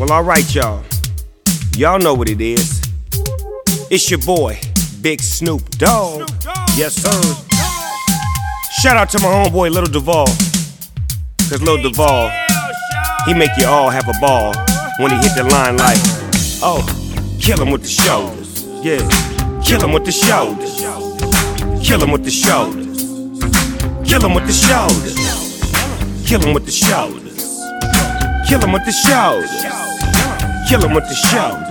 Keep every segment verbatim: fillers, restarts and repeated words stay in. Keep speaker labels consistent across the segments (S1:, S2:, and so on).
S1: Well, alright, y'all. Y'all know what it is. It's your boy, Big Snoop Dogg. Yes, sir. Shout out to my homeboy, Lil Duval. Cause Lil Duval, he make you all have a ball when he hit the line like, oh, kill him with the shoulders. Yeah, kill him with the shoulders. Kill him with the shoulders. Kill him with the shoulders. Kill him with the shoulders. Kill him with the shoulders. Kill him with the shoulders.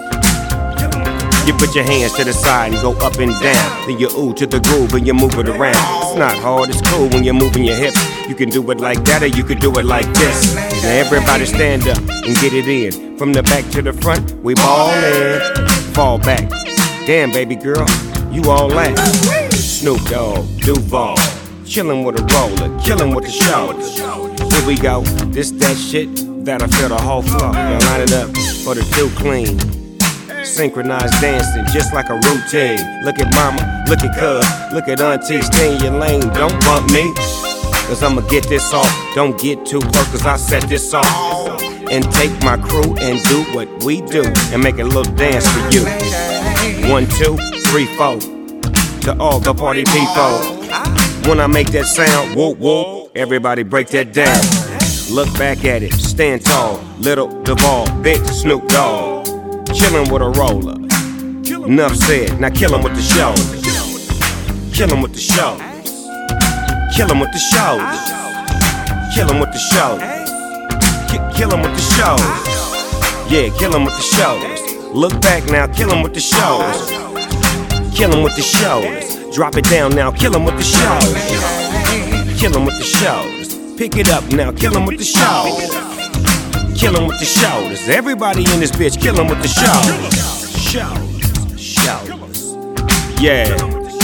S1: You put your hands to the side and go up and down. Then you ooh to the groove and you move it around. It's not hard, it's cool when you're moving your hips. You can do it like that or you can do it like this. Now everybody stand up and get it in. From the back to the front, we ballin'. Fall back. Damn, baby girl, you all that. Snoop Dogg, Duval, chillin' with a roller, killin' with the shoulders. Here we go, this that shit that'll fill the whole floor. Now line it up for the two clean. Synchronized dancing just like a routine. Look at mama, look at cuz, look at auntie, stay in your lane, don't bump me. Cause I'ma get this off, don't get too close cause I set this off. And take my crew and do what we do and make a little dance for you. One, two, three, four. To all the party people. When I make that sound, whoop whoop, everybody break that down. Look back at it, stand tall, Lil Duval, Big Snoop Dogg. Chillin' with a roller. Enough said, now kill him with the shoulders. Kill him with the shoulders. Kill him with the shoulders. Kill him with the shoulders. Kill him with the shoulders. Yeah, kill him with the shoulders. Look back now, kill him with the shoulders. Kill him with the shoulders. Drop it down now, kill him with the shoulders. Kill him with the shoulders. Pick it up now, kill him with the shoulders. Kill him with the shoulders. Everybody in this bitch, kill him with the shoulders. Shoulders, shoulders. Yeah.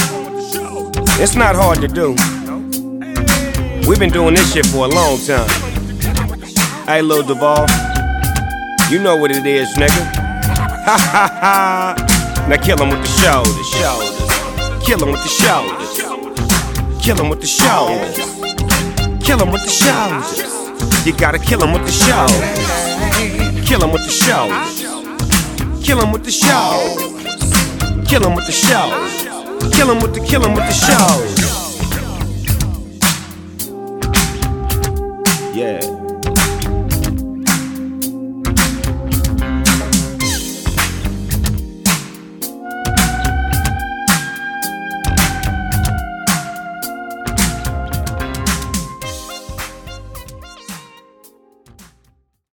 S1: It's not hard to do. We've been doing this shit for a long time. Hey, Lil Duval, you know what it is, nigga. Ha ha ha. Now kill him with the shoulders, shoulders. Kill him with the shoulders. Kill him with the shoulders. Kill him with the shoulders. You gotta kill him with the shoulders. Kill him with the shoulders. Kill him with the shoulders. Kill him with the shoulders. Kill him with the, kill him with the shoulders. Yeah.